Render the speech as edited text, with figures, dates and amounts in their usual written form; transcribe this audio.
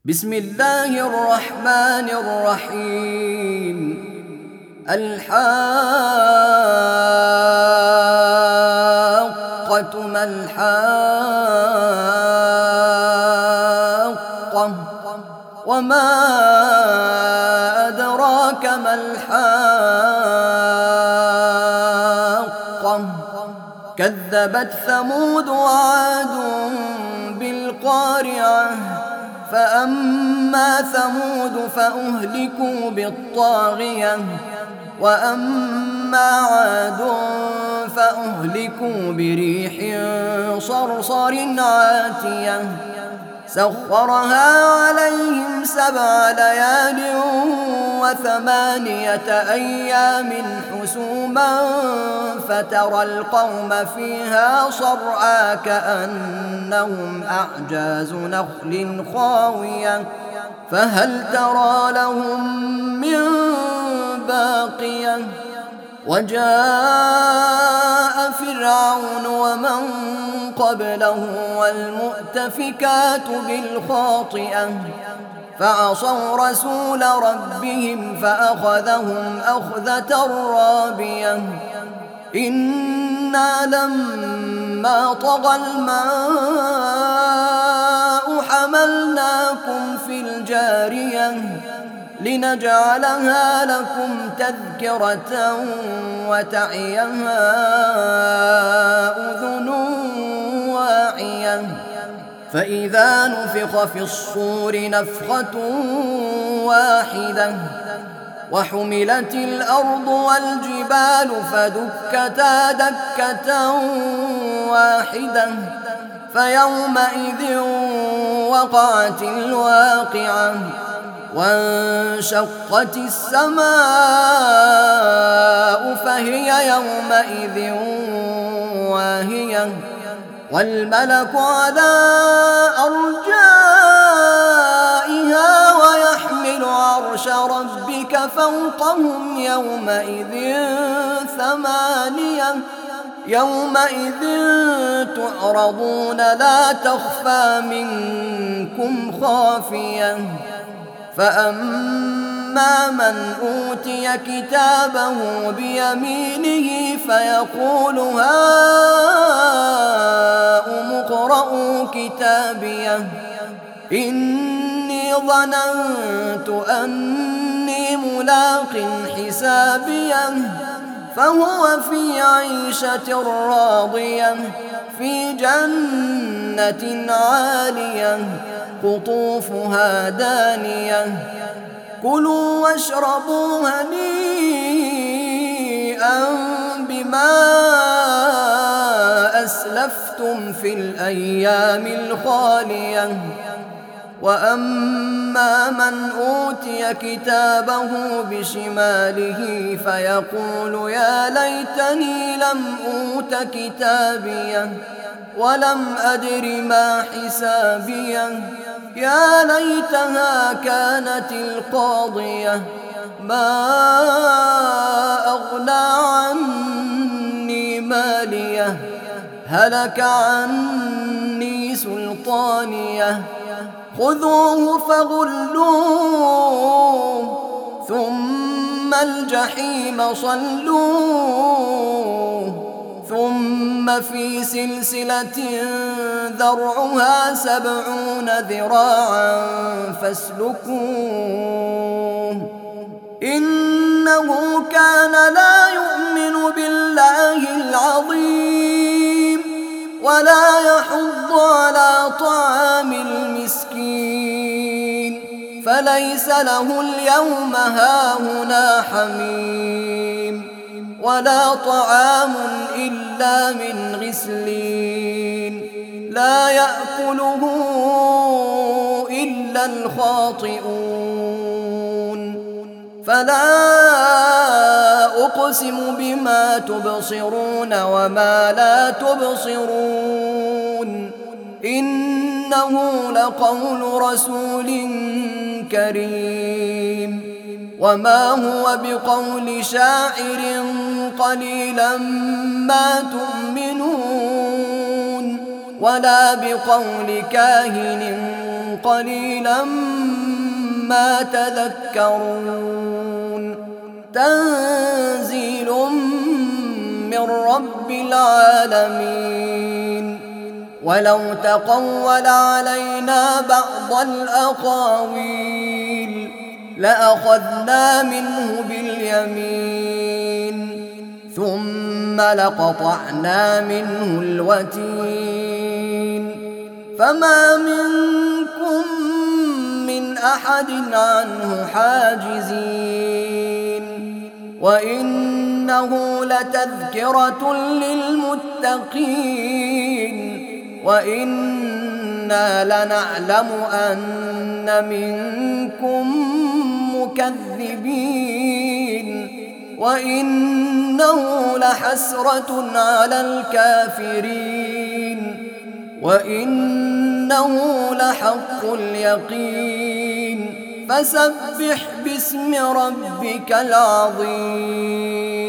بسم الله الرحمن الرحيم. الحاقة ما الحاقة وما أدراك ما الحاقة كذبت ثمود وعاد بالقارعة فأما ثمود فأهلكوا بالطاغية وأما عاد فأهلكوا بريح صرصر عاتية سخرها عليهم 7 ليال و8 أيام حسوما فترى القوم فيها صرعى كأنهم أعجاز نخل خاوية فهل ترى لهم من باقية وجاء فرعون ومن قبله والمؤتفكات بالخاطئة فعصوا رسول ربهم فأخذهم أخذة رابية إنا لما طغى الماء حملناكم في الجارية لنجعلها لكم تذكرة وتعيها أذن واعية فإذا نفخ في الصور نفخة واحدة وحملت الأرض والجبال فدكتا دكة واحدة فيومئذ وقعت الواقعة وانشقت السماء فهي يومئذ واهية والملك على أرجائها ويحمل عرش ربك فوقهم يومئذ 8 يومئذ تعرضون لا تخفى منكم خافية فأما من أوتي كتابه بيمينه فيقول هاؤم اقرءوا كتابيه إني ظننت أني ملاق حسابيه فهو في عيشة راضية في جنة عالية قطوفها دانية كلوا واشربوا هنيئا بما أسلفتم في الأيام الخالية وأما من أوتي كتابه بشماله فيقول يا ليتني لم أوت كتابيه ولم أدر ما حسابيه يا ليتها كانت القاضية ما أغنى عني ماليه هلك عني سلطانيه خذوه فغلوه ثم الجحيم صلوه ثم في سلسلة ذرعها 70 ذراعا فاسلكوه إنه كان لا يؤمن بالله العظيم ولا يحض على طعام المسكين فليس له اليوم هاهنا حميم ولا طعام إلا من غسلين لا يأكله إلا الخاطئون فلا أقسم بما تبصرون وما لا تبصرون إنه لقول رسول كريم وما هو بقول شاعر قليلا ما تؤمنون ولا بقول كاهن قليلا ما تذكرون تنزيل من رب العالمين ولو تقول علينا بعض الأقاويل لأخذنا منه باليمين ثم لقطعنا منه الوتين فما منكم من أحد عنه حاجزين وإنه لتذكرة للمتقين وإنا لنعلم أن منكم مكذبين وإنه لحسرة على الكافرين وإنه لحق اليقين فسبح باسم ربك العظيم.